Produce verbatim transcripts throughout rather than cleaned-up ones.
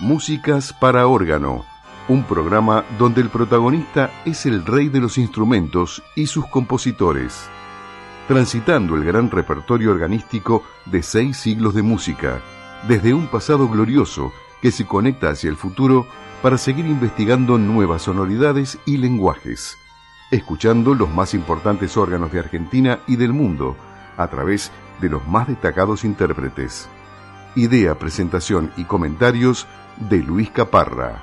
Músicas para órgano, un programa donde el protagonista es el rey de los instrumentos y sus compositores, transitando el gran repertorio organístico de seis siglos de música, desde un pasado glorioso que se conecta hacia el futuro para seguir investigando nuevas sonoridades y lenguajes, escuchando los más importantes órganos de Argentina y del mundo a través de los más destacados intérpretes. Idea, presentación y comentarios de Luis Caparra.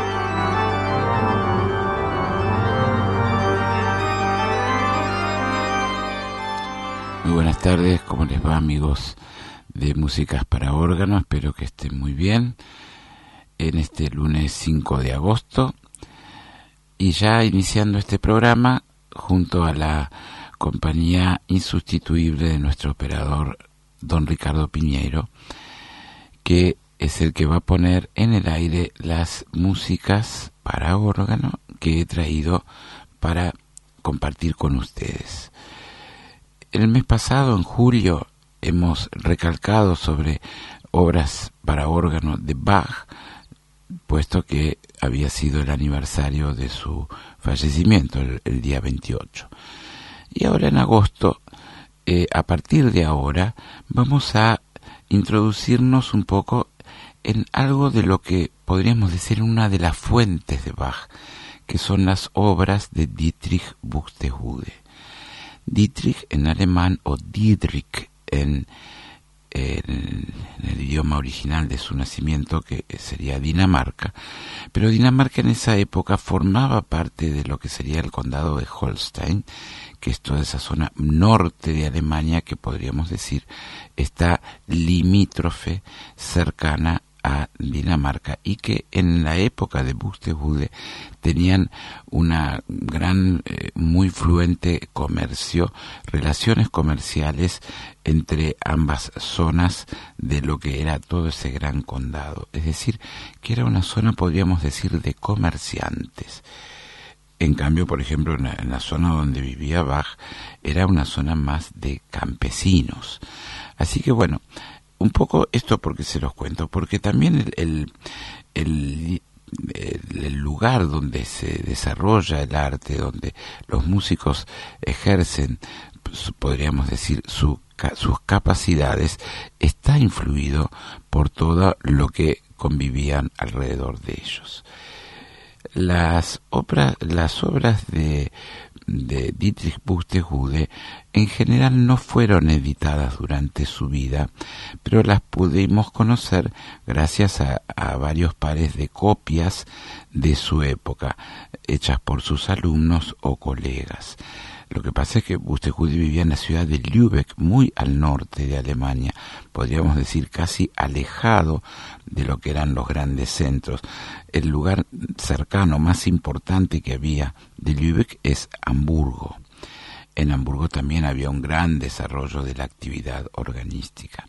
Muy buenas tardes, ¿cómo les va, amigos de Músicas para Órgano? Espero que estén muy bien en este lunes cinco de agosto y ya iniciando este programa junto a la compañía insustituible de nuestro operador don Ricardo Piñeiro, que es el que va a poner en el aire las músicas para órgano que he traído para compartir con ustedes. El mes pasado, en julio, hemos recalcado sobre obras para órgano de Bach, puesto que había sido el aniversario de su fallecimiento, el, el día veintiocho. Y ahora en agosto, eh, a partir de ahora, vamos a introducirnos un poco en algo de lo que podríamos decir una de las fuentes de Bach, que son las obras de Dietrich Buxtehude. Dietrich en alemán o Dietrich en, en, en el idioma original de su nacimiento, que sería Dinamarca, pero Dinamarca en esa época formaba parte de lo que sería el condado de Holstein, que es toda esa zona norte de Alemania que podríamos decir está limítrofe, cercana a Dinamarca, y que en la época de Buxtehude tenían una gran, eh, muy fluente comercio, relaciones comerciales entre ambas zonas de lo que era todo ese gran condado. Es decir, que era una zona, podríamos decir, de comerciantes. En cambio, por ejemplo, en la, en la zona donde vivía Bach, era una zona más de campesinos. Así que bueno, un poco esto porque se los cuento, porque también el, el, el, el, el lugar donde se desarrolla el arte, donde los músicos ejercen, pues, podríamos decir, su, sus capacidades, está influido por todo lo que convivían alrededor de ellos. Las obras, las obras de, de Dietrich Buxtehude en general no fueron editadas durante su vida, pero las pudimos conocer gracias a, a varios pares de copias de su época, hechas por sus alumnos o colegas. Lo que pasa es que Buxtehude vivía en la ciudad de Lübeck, muy al norte de Alemania, podríamos decir casi alejado de lo que eran los grandes centros. El lugar cercano más importante que había de Lübeck es Hamburgo. En Hamburgo también había un gran desarrollo de la actividad organística.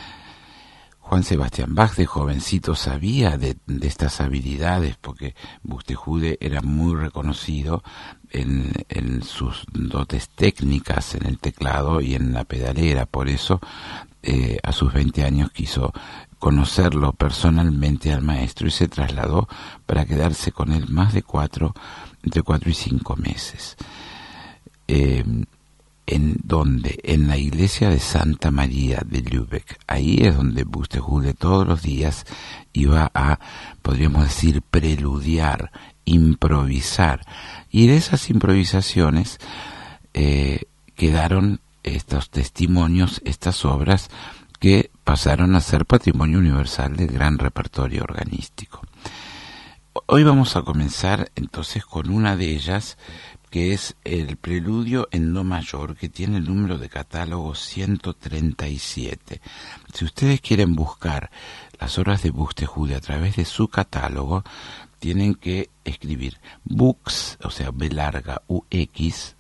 Juan Sebastián Bach de jovencito sabía de, de estas habilidades, porque Buxtehude era muy reconocido en, en sus dotes técnicas en el teclado y en la pedalera. Por eso eh, a sus veinte años quiso conocerlo personalmente al maestro y se trasladó para quedarse con él más de cuatro, entre cuatro y cinco meses. Eh, ¿En dónde? En la iglesia de Santa María de Lübeck. Ahí es donde Buxtehude todos los días iba a, podríamos decir, preludiar, improvisar. Y de esas improvisaciones eh, quedaron estos testimonios, estas obras que pasaron a ser patrimonio universal del gran repertorio organístico. Hoy vamos a comenzar entonces con una de ellas, que es el preludio en do mayor, que tiene el número de catálogo ciento treinta y siete. Si ustedes quieren buscar las obras de Buxtehude a través de su catálogo, tienen que escribir Bux, o sea, B larga, U X,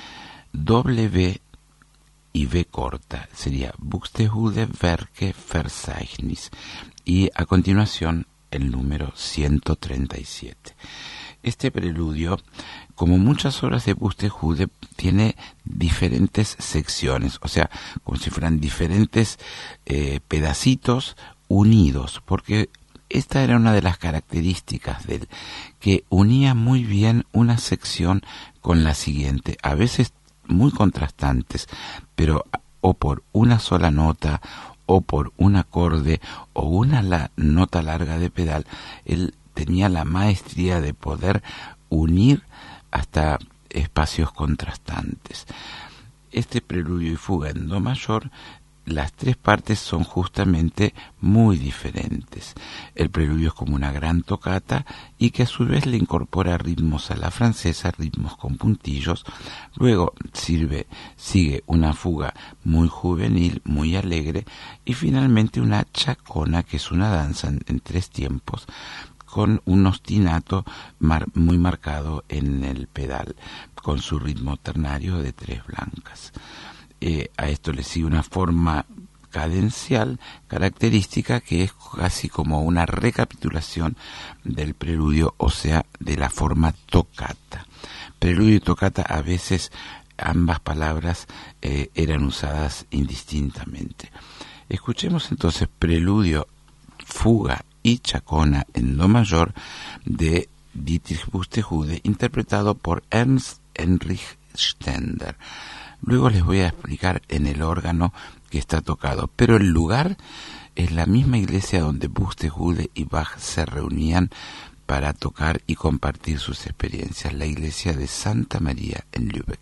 W y V corta, sería Buxtehude Werke Verzeichnis, y a continuación el número ciento treinta y siete. Este preludio, como muchas obras de Buxtehude, tiene diferentes secciones, o sea, como si fueran diferentes eh, pedacitos unidos, porque esta era una de las características de él, que unía muy bien una sección con la siguiente, a veces muy contrastantes, pero o por una sola nota, o por un acorde, o una la nota larga de pedal. Él tenía la maestría de poder unir hasta espacios contrastantes. Este preludio y fuga en do mayor, las tres partes son justamente muy diferentes. El preludio es como una gran tocata y que a su vez le incorpora ritmos a la francesa, ritmos con puntillos. Luego sirve, sigue una fuga muy juvenil, muy alegre, y finalmente una chacona, que es una danza en, en tres tiempos, con un ostinato mar, muy marcado en el pedal, con su ritmo ternario de tres blancas. Eh, a esto le sigue una forma cadencial característica que es casi como una recapitulación del preludio, o sea, de la forma toccata. Preludio y toccata, a veces ambas palabras eh, eran usadas indistintamente. Escuchemos entonces preludio, fuga y chacona en do mayor de Dietrich Buxtehude, interpretado por Ernst Heinrich Stender. Luego les voy a explicar en el órgano que está tocado, pero el lugar es la misma iglesia donde Buxtehude y Bach se reunían para tocar y compartir sus experiencias, la iglesia de Santa María en Lübeck.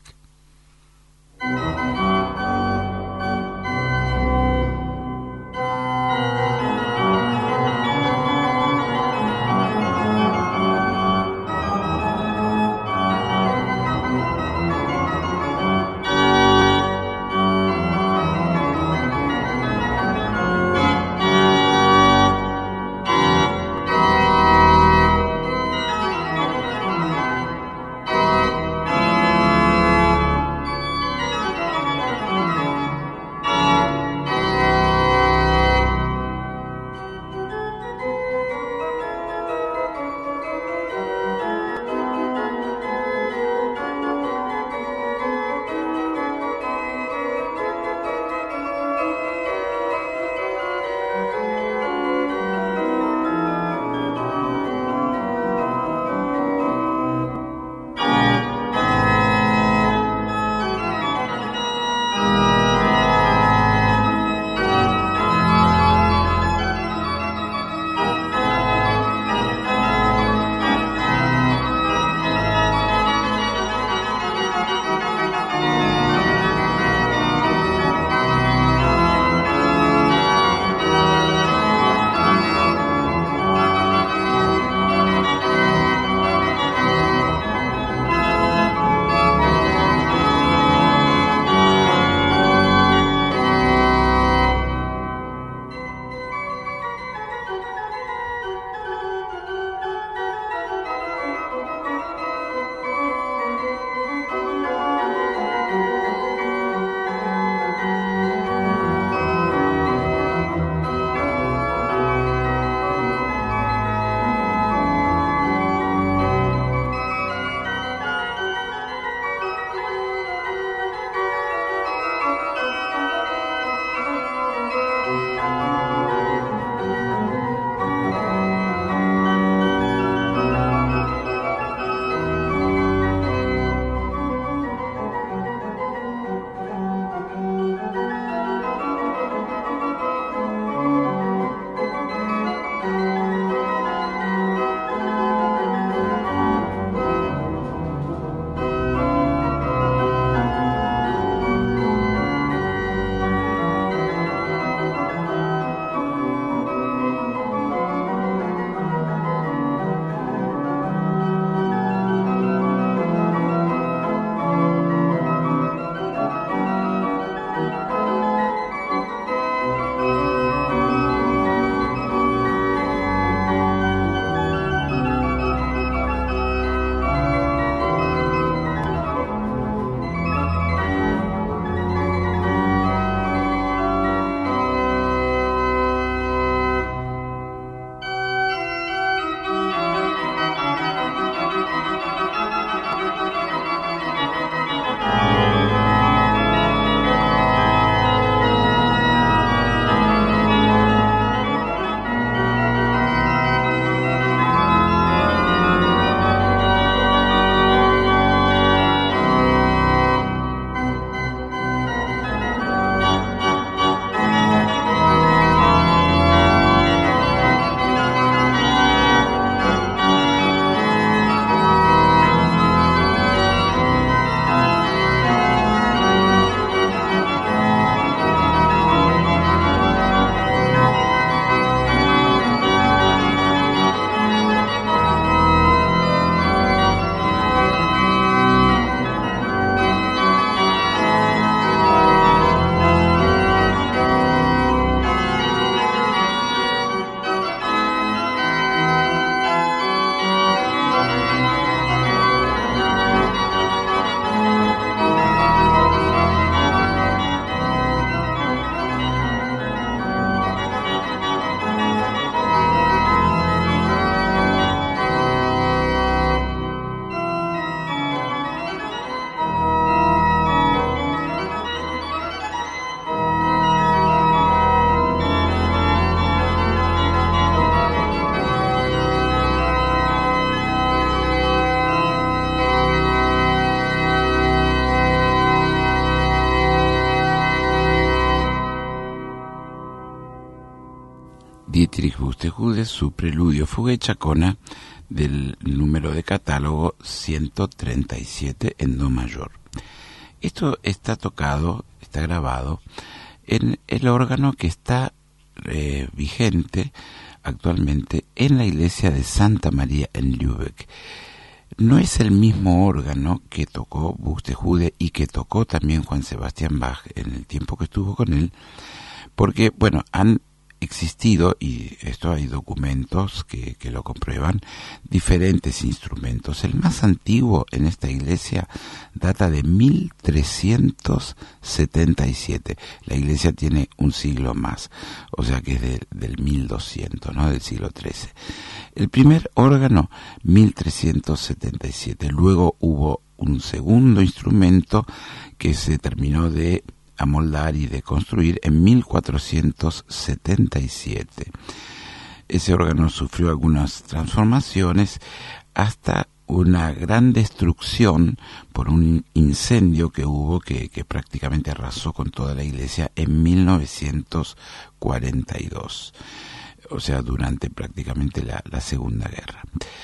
Dietrich Buxtehude, su preludio Fuga y Chacona del número de catálogo ciento treinta y siete en do mayor. Esto está tocado, está grabado en el órgano que está eh, vigente actualmente en la iglesia de Santa María en Lübeck. No es el mismo órgano que tocó Buxtehude y que tocó también Juan Sebastián Bach en el tiempo que estuvo con él, porque, bueno, han existido, y esto hay documentos que, que lo comprueban, diferentes instrumentos. El más antiguo en esta iglesia data de mil trescientos setenta y siete. La iglesia tiene un siglo más, o sea que es de, del mil doscientos, ¿no? Del siglo trece. El primer órgano, mil trescientos setenta y siete. Luego hubo un segundo instrumento que se terminó de amoldar y de construir en mil cuatrocientos setenta y siete. Ese órgano sufrió algunas transformaciones hasta una gran destrucción por un incendio que hubo que, que prácticamente arrasó con toda la iglesia en mil novecientos cuarenta y dos, o sea, durante prácticamente la, la Segunda Guerra.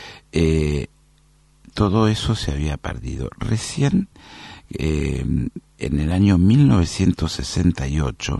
Eh, todo eso se había perdido. Recién Eh, en el año mil novecientos sesenta y ocho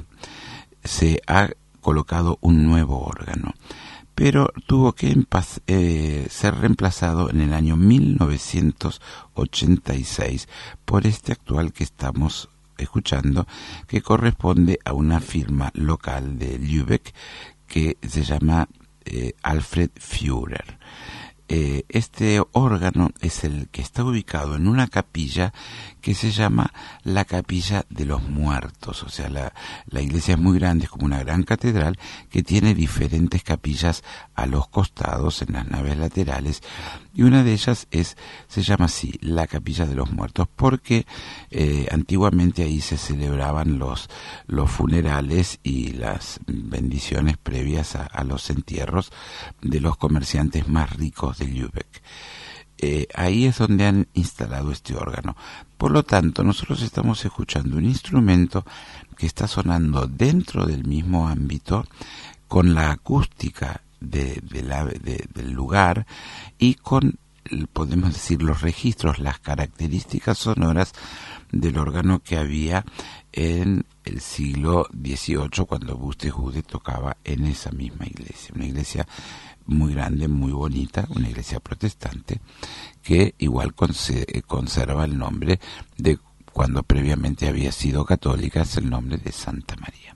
se ha colocado un nuevo órgano, pero tuvo que eh, ser reemplazado en el año mil novecientos ochenta y seis por este actual que estamos escuchando, que corresponde a una firma local de Lübeck que se llama eh, Alfred Führer. Eh, este órgano es el que está ubicado en una capilla que se llama la Capilla de los Muertos. O sea, la, la iglesia es muy grande, es como una gran catedral que tiene diferentes capillas a los costados, en las naves laterales, y una de ellas es, se llama así, la Capilla de los Muertos, porque eh, antiguamente ahí se celebraban los, los funerales y las bendiciones previas a, a los entierros de los comerciantes más ricos de Lübeck. Eh, ahí es donde han instalado este órgano. Por lo tanto, nosotros estamos escuchando un instrumento que está sonando dentro del mismo ámbito, con la acústica de, de la, de, del lugar y con, podemos decir, los registros, las características sonoras del órgano que había en el siglo dieciocho, cuando Buxtehude tocaba en esa misma iglesia, una iglesia muy grande, muy bonita, una iglesia protestante que igual conserva el nombre de cuando previamente había sido católica, es el nombre de Santa María.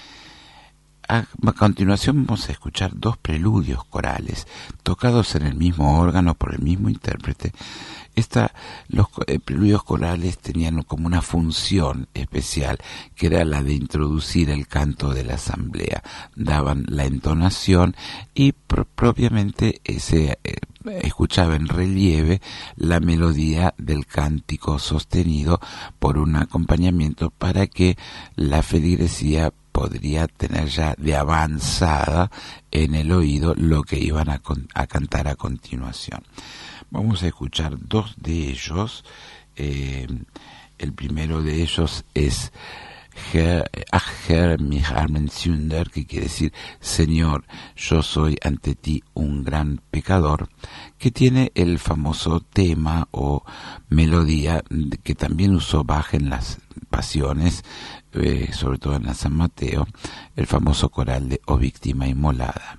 A continuación vamos a escuchar dos preludios corales tocados en el mismo órgano por el mismo intérprete. Esta, los eh, preludios corales tenían como una función especial, que era la de introducir el canto de la asamblea. Daban la entonación y pro- propiamente se eh, escuchaba en relieve la melodía del cántico sostenido por un acompañamiento, para que la feligresía podría tener ya de avanzada en el oído lo que iban a, con, a cantar a continuación. Vamos a escuchar dos de ellos. Eh, el primero de ellos es Herr, Ach Herr, mich armen Sünder, que quiere decir, Señor, yo soy ante ti un gran pecador, que tiene el famoso tema o melodía que también usó Bach en las pasiones, eh, sobre todo en la San Mateo, el famoso coral de O Víctima Inmolada.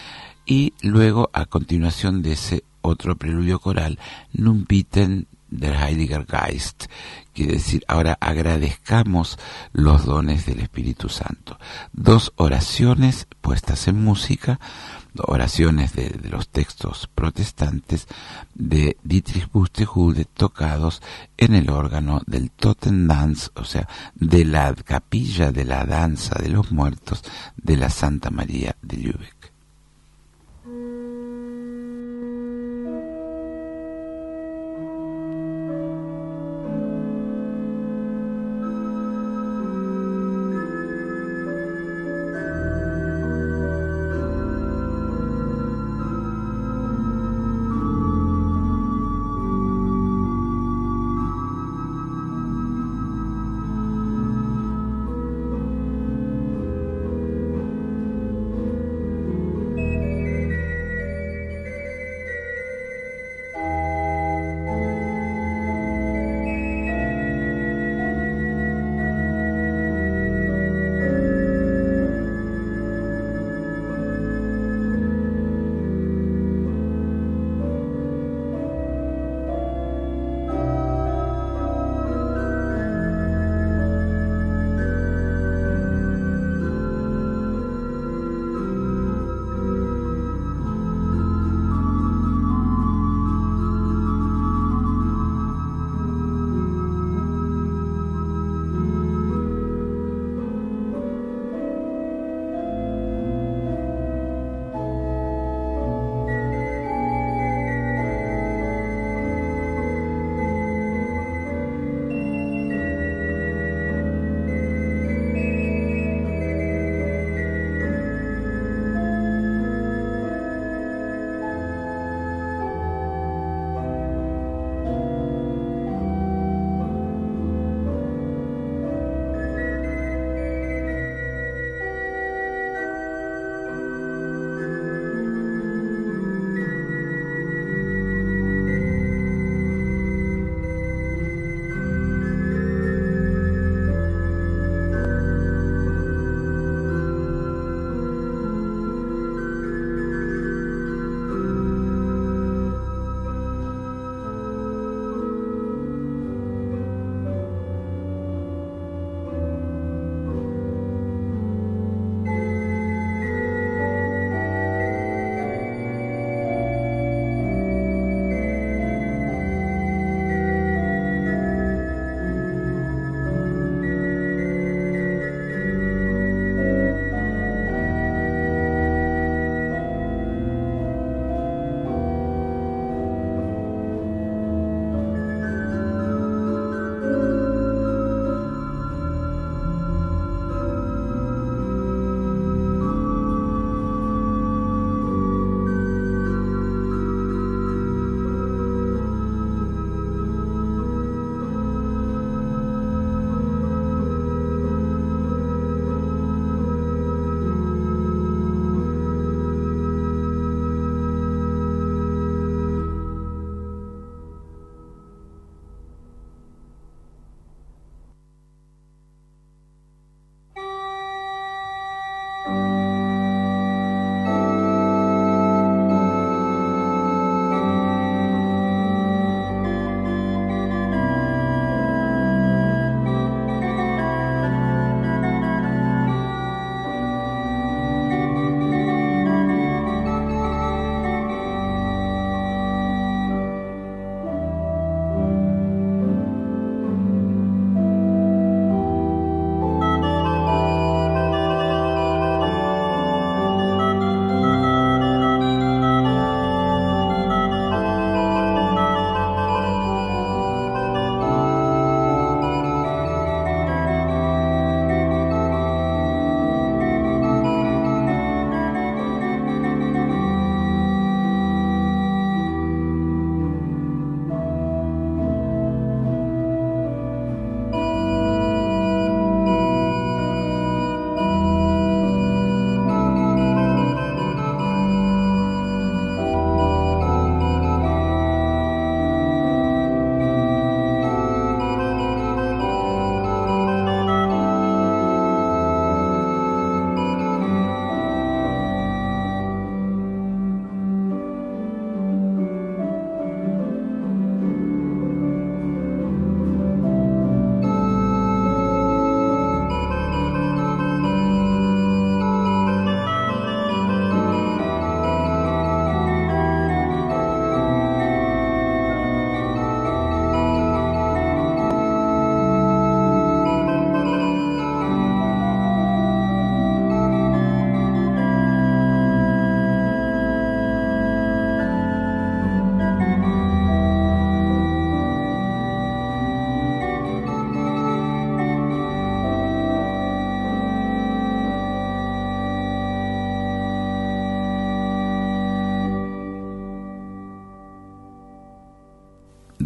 Y luego, a continuación de ese otro preludio coral, Nun bitten der Heiliger Geist, quiere decir, ahora agradezcamos los dones del Espíritu Santo. Dos oraciones puestas en música, oraciones de, de los textos protestantes de Dietrich Buxtehude, tocados en el órgano del Totentanz, o sea, de la capilla de la danza de los muertos de la Santa María de Lübeck. Thank you.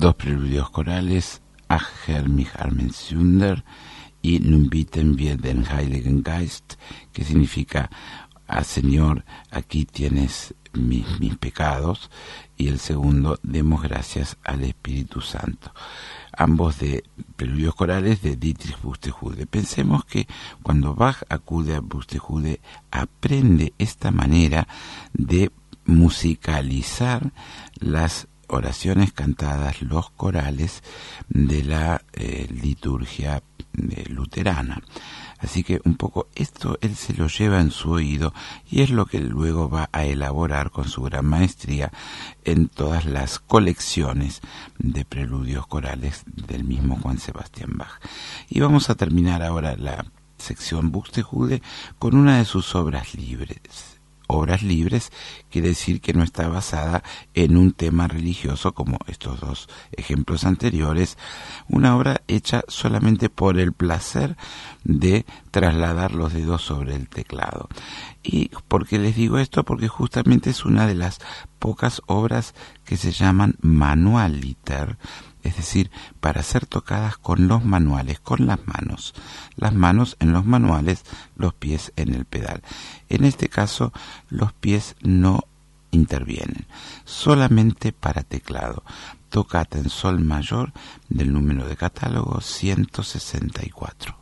dos preludios corales, Ach Herr mich armen Sünder y Nun bitten wir den Heiligen Geist, que significa, ah, Señor, aquí tienes mis, mis pecados, y el segundo, demos gracias al Espíritu Santo. Ambos de preludios corales de Dietrich Buxtehude. Pensemos que cuando Bach acude a Buxtehude, aprende esta manera de musicalizar las oraciones cantadas, los corales de la eh, liturgia eh, luterana. Así que un poco esto él se lo lleva en su oído y es lo que luego va a elaborar con su gran maestría en todas las colecciones de preludios corales del mismo Juan Sebastián Bach. Y vamos a terminar ahora la sección Buxtehude con una de sus obras libres. Obras libres quiere decir que no está basada en un tema religioso como estos dos ejemplos anteriores, una obra hecha solamente por el placer de trasladar los dedos sobre el teclado. ¿Y por qué les digo esto? Porque justamente es una de las pocas obras que se llaman manualiter, es decir, para ser tocadas con los manuales, con las manos. Las manos en los manuales, los pies en el pedal. En este caso, los pies no intervienen, solamente para teclado. Tocata en sol mayor del número de catálogo ciento sesenta y cuatro.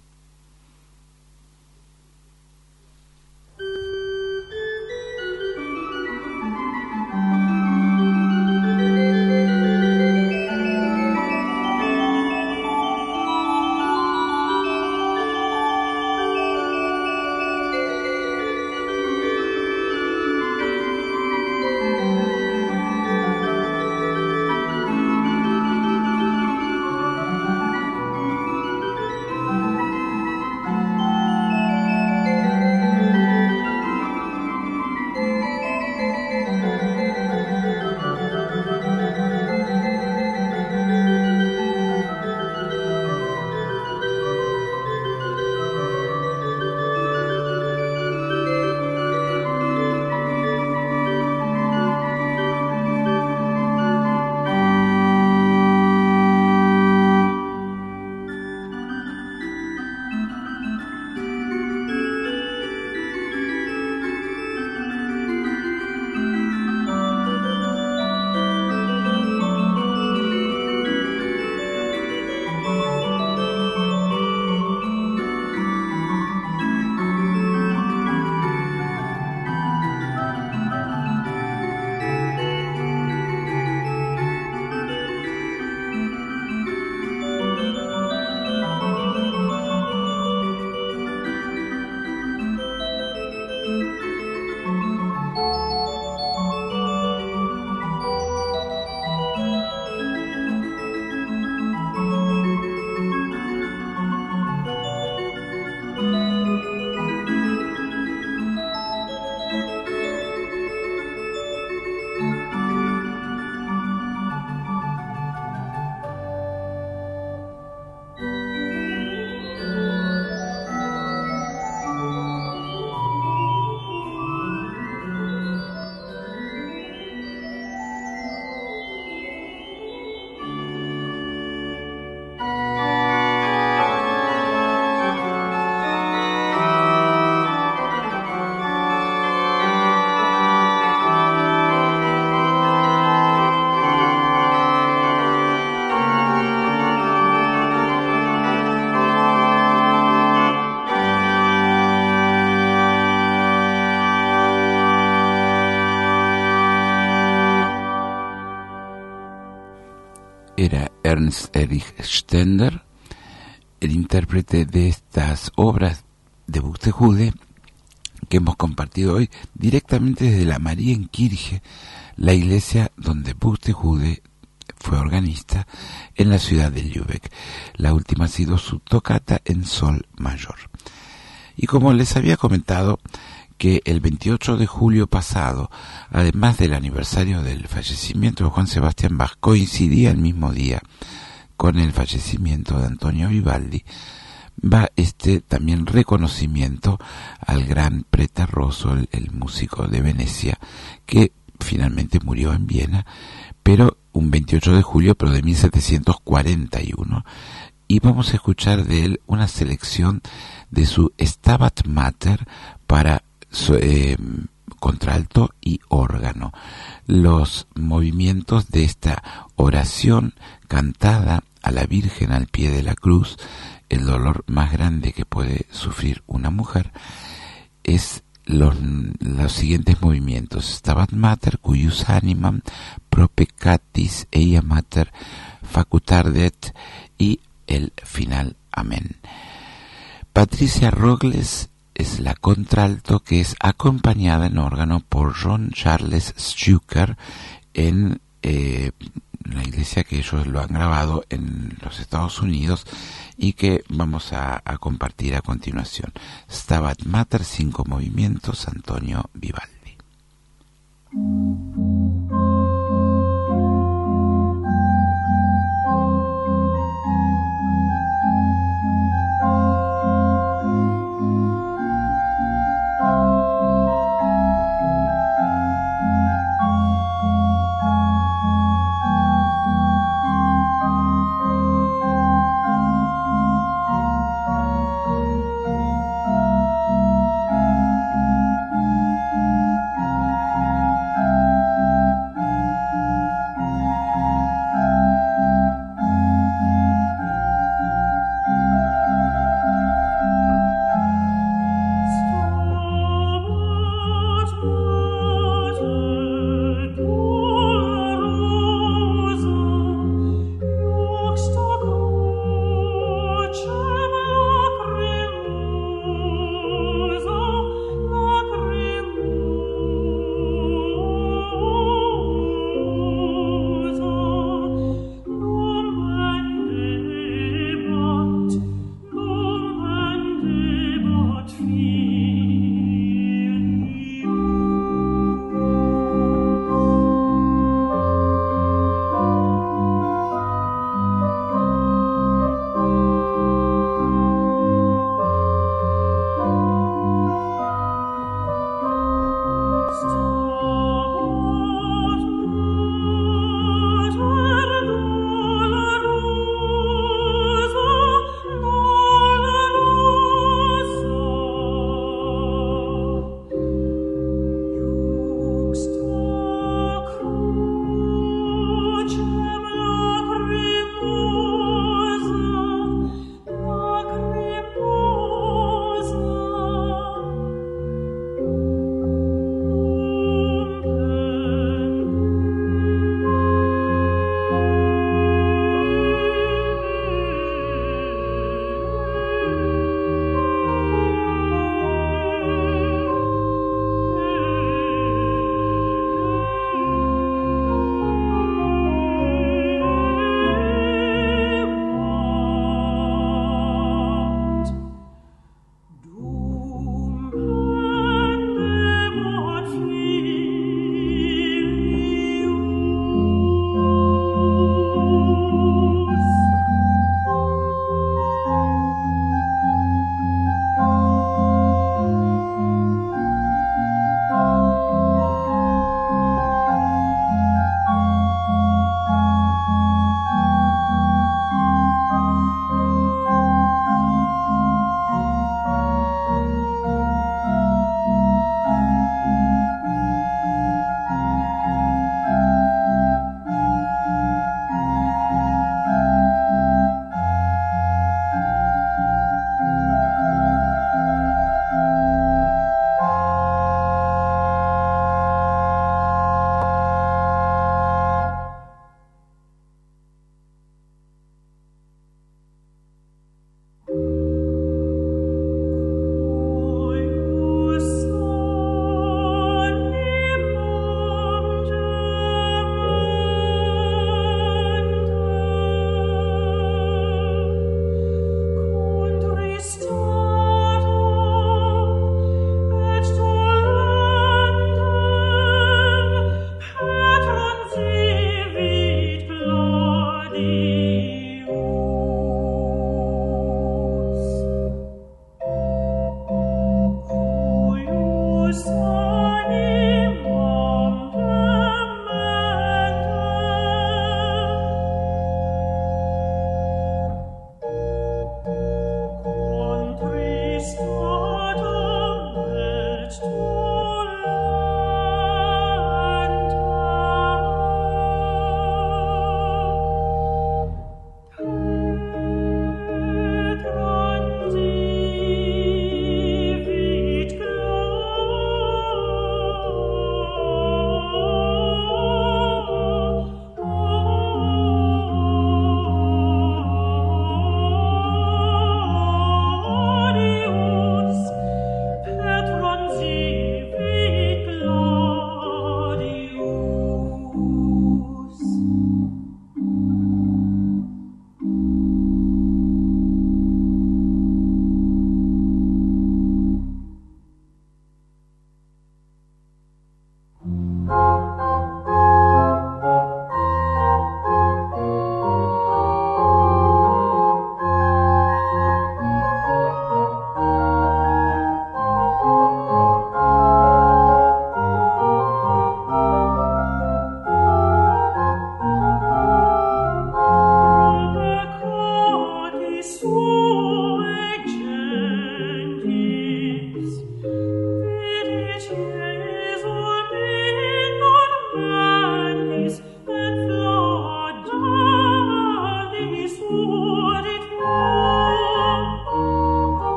Era Ernst Erich Stender, el intérprete de estas obras de Buxtehude que hemos compartido hoy directamente desde la Marienkirche, la iglesia donde Buxtehude fue organista en la ciudad de Lübeck. La última ha sido su tocata en sol mayor. Y como les había comentado, que el veintiocho de julio pasado, además del aniversario del fallecimiento de Juan Sebastián Bach, coincidía el mismo día con el fallecimiento de Antonio Vivaldi, va este también reconocimiento al gran Preta Rosso, el, el músico de Venecia, que finalmente murió en Viena, pero un veintiocho de julio, pero de mil setecientos cuarenta y uno. Y vamos a escuchar de él una selección de su Stabat Mater para eh, contralto y órgano. Los movimientos de esta oración cantada a la Virgen al pie de la cruz, el dolor más grande que puede sufrir una mujer, es los, los siguientes movimientos: Stabat Mater, cuius animam pro peccatis eia mater facutardet, y el final amén. Patricia Rogles es la contralto, que es acompañada en órgano por John Charles Stucker en eh, la iglesia que ellos lo han grabado en los Estados Unidos y que vamos a, a compartir a continuación. Stabat Mater, cinco movimientos, Antonio Vivaldi.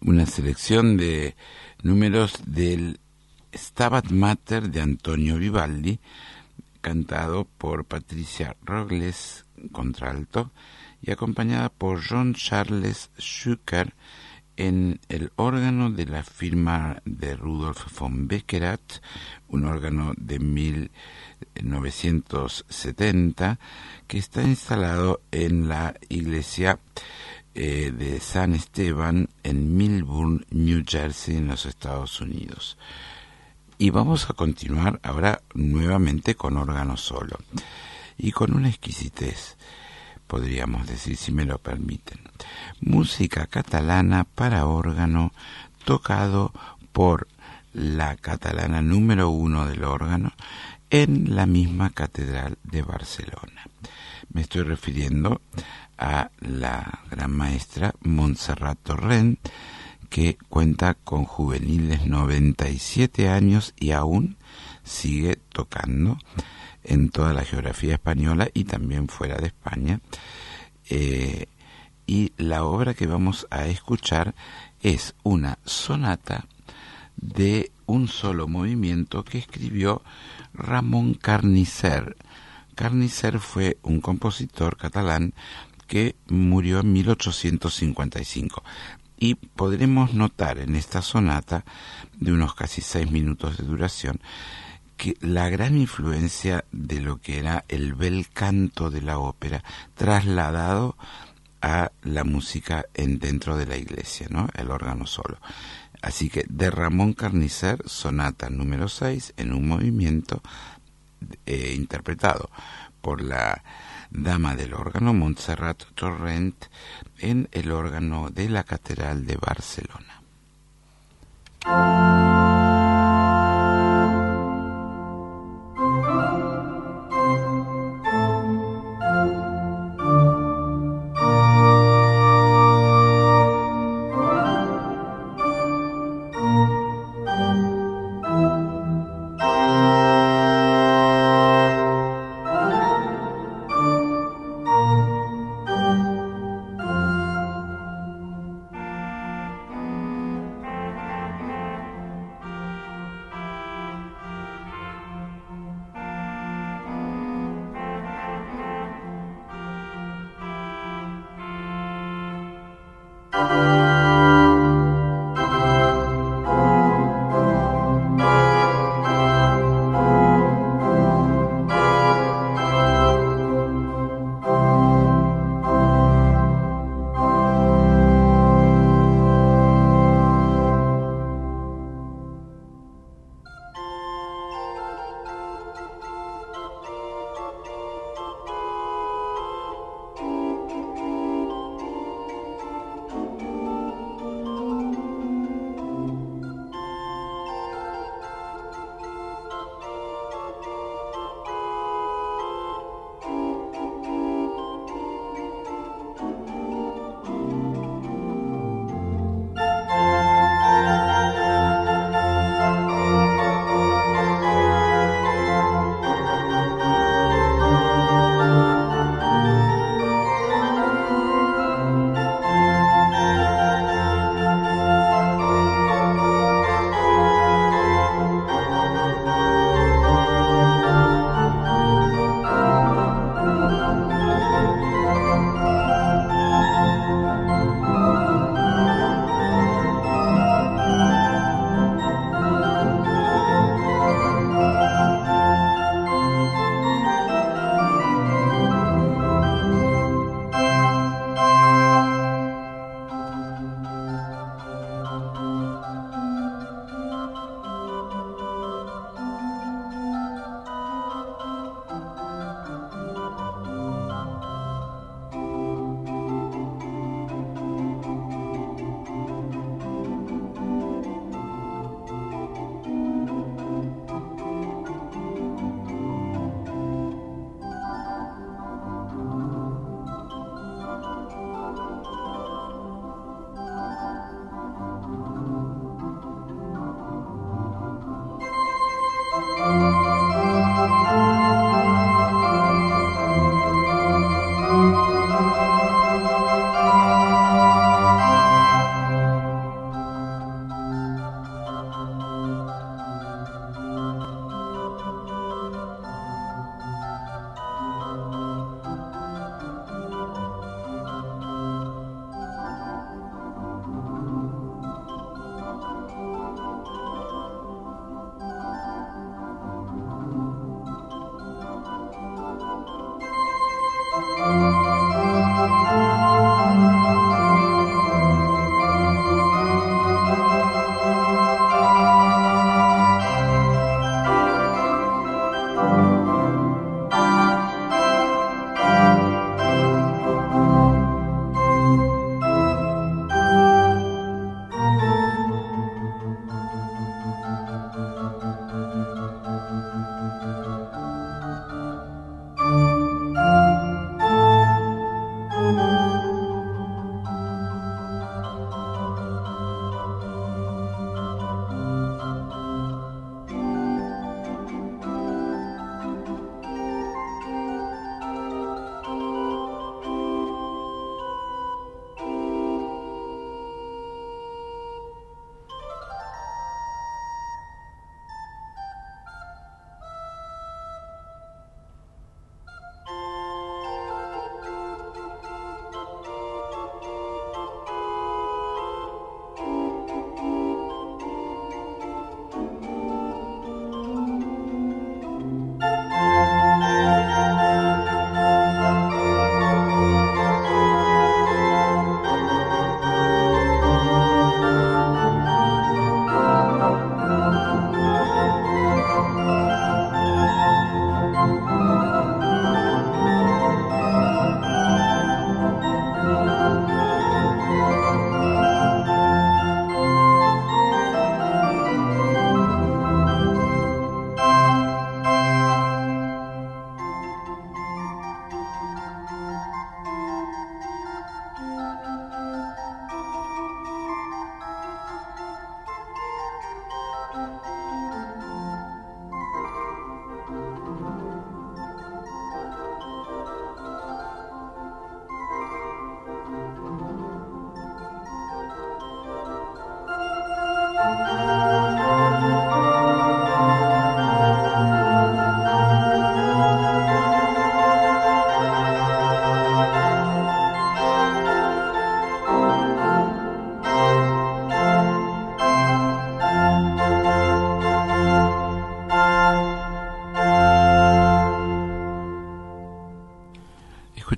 una selección de números del Stabat Mater de Antonio Vivaldi, cantado por Patricia Rogles, contralto, y acompañada por Jean-Charles Schucker en el órgano de la firma de Rudolf von Beckerath, un órgano de mil novecientos setenta que está instalado en la iglesia eh, de San Esteban en Millburn, New Jersey, en los Estados Unidos. Y vamos a continuar ahora nuevamente con órgano solo y con una exquisitez, podríamos decir, si me lo permiten. Música catalana para órgano tocado por la catalana número uno del órgano en la misma catedral de Barcelona. Me estoy refiriendo a la gran maestra Montserrat Torrent, que cuenta con juveniles noventa y siete años y aún sigue tocando en toda la geografía española y también fuera de España. Eh, y la obra que vamos a escuchar es una sonata de un solo movimiento que escribió Ramón Carnicer. Carnicer fue un compositor catalán que murió en mil ochocientos cincuenta y cinco. Y podremos notar en esta sonata, de unos casi seis minutos de duración, que la gran influencia de lo que era el bel canto de la ópera trasladado a la música en dentro de la iglesia, ¿no? El órgano solo. Así que de Ramón Carnicer, sonata número seis, en un movimiento eh, interpretado por la dama del órgano, Montserrat Torrent, en el órgano de la Catedral de Barcelona.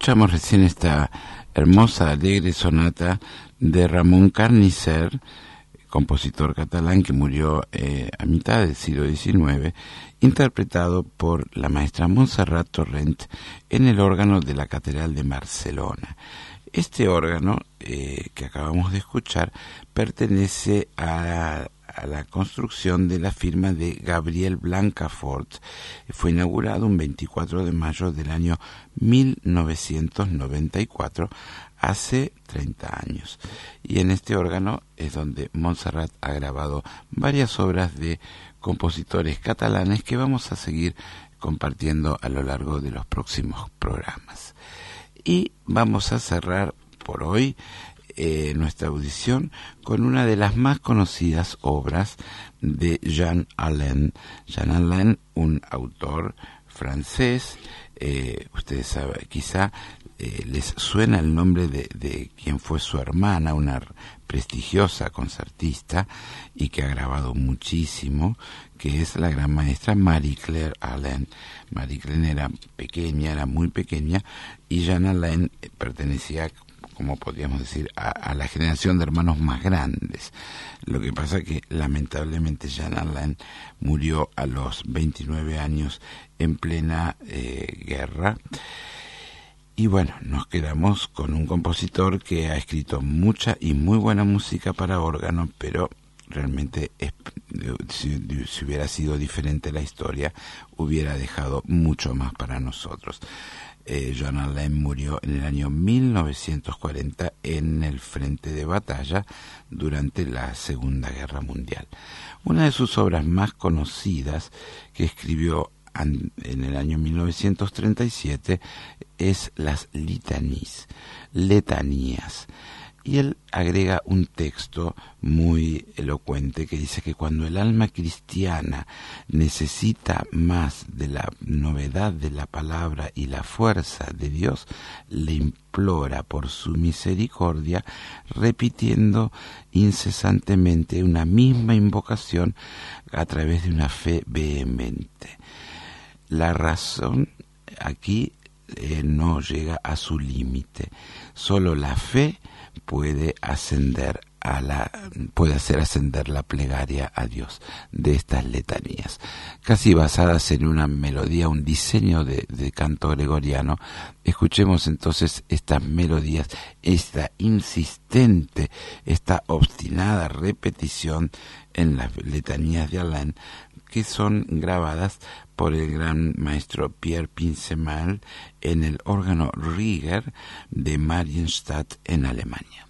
Escuchamos recién esta hermosa, alegre sonata de Ramón Carnicer, compositor catalán que murió eh, a mitad del siglo diecinueve, interpretado por la maestra Montserrat Torrent en el órgano de la Catedral de Barcelona. Este órgano eh, que acabamos de escuchar pertenece a, a la construcción de la firma de Gabriel Blancafort. Fue inaugurado un veinticuatro de mayo del año mil novecientos noventa y cuatro, hace treinta años. Y en este órgano es donde Montserrat ha grabado varias obras de compositores catalanes que vamos a seguir compartiendo a lo largo de los próximos programas. Y vamos a cerrar por hoy eh, nuestra audición con una de las más conocidas obras de Jean Alain. Jean Alain, un autor francés, eh, ustedes saben, quizá eh, les suena el nombre de, de quien fue su hermana, una prestigiosa concertista y que ha grabado muchísimo, que es la gran maestra Marie-Claire Alain. Marie-Claire era pequeña, era muy pequeña, y Jean Alain pertenecía, como podríamos decir, a, a la generación de hermanos más grandes. Lo que pasa que lamentablemente Jean Alain murió a los veintinueve años en plena eh, guerra. Y bueno, nos quedamos con un compositor que ha escrito mucha y muy buena música para órgano, pero realmente es, si, si hubiera sido diferente la historia, hubiera dejado mucho más para nosotros. Eh, Jean Alain murió en el año mil novecientos cuarenta en el frente de batalla durante la Segunda Guerra Mundial. Una de sus obras más conocidas que escribió en el año mil novecientos treinta y siete es las litanías, letanías. Y él agrega un texto muy elocuente que dice que cuando el alma cristiana necesita más de la novedad de la palabra y la fuerza de Dios, le implora por su misericordia, repitiendo incesantemente una misma invocación a través de una fe vehemente. La razón aquí eh, no llega a su límite. Solo la fe puede ascender a la puede hacer ascender la plegaria a Dios de estas letanías, casi basadas en una melodía, un diseño de, de canto gregoriano. Escuchemos entonces estas melodías, esta insistente, esta obstinada repetición en las letanías de Alain, que son grabadas por el gran maestro Pierre Pincemal en el órgano Rieger de Marienstadt en Alemania.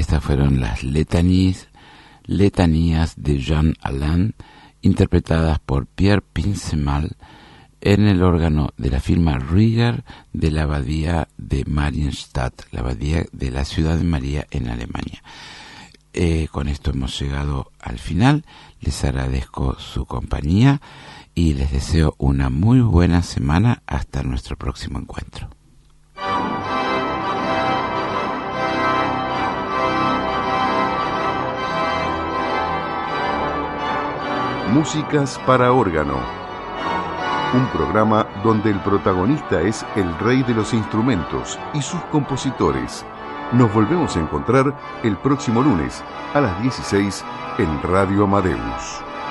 estas fueron las letanías, letanías de Jean Alain, interpretadas por Pierre Pincemal en el órgano de la firma Rieger de la abadía de Marienstadt, la abadía de la Ciudad de María en Alemania. Eh, con esto hemos llegado al final. Les agradezco su compañía y les deseo una muy buena semana hasta nuestro próximo encuentro. Músicas para órgano. Un programa donde el protagonista es el rey de los instrumentos y sus compositores. Nos volvemos a encontrar el próximo lunes a las dieciséis en Radio Amadeus.